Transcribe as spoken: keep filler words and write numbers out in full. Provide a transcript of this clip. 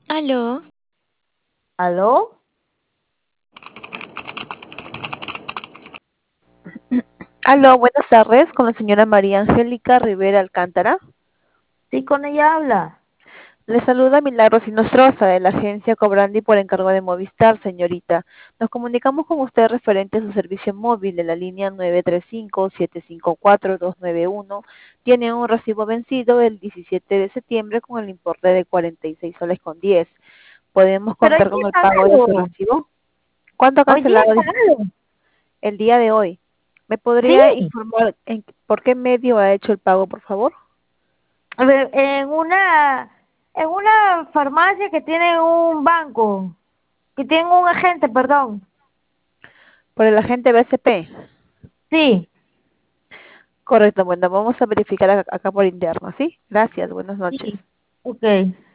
Aló, ¿Aló? Aló, buenas tardes, con la señora María Angélica Rivera Alcántara. Sí, con ella habla. Le saluda Milagros Inostroza de la agencia Cobrandi por encargo de Movistar, señorita. Nos comunicamos con usted referente a su servicio móvil de la línea nueve tres cinco, siete cinco cuatro, dos nueve uno. Tiene un recibo vencido el diecisiete de septiembre con el importe de cuarenta y seis soles con diez. ¿Podemos Pero contar oye, con he el pago de su pagado. recibo? ¿Cuánto ha Oye, he cancelado pagado. el día de hoy? ¿Me podría Sí. informar en por qué medio ha hecho el pago, por favor? A ver, en una, en una farmacia que tiene un banco, que tiene un agente, perdón. Por el agente B C P. Sí. Correcto, bueno, vamos a verificar acá, acá por interno, ¿sí? Gracias, buenas noches. Sí. Ok.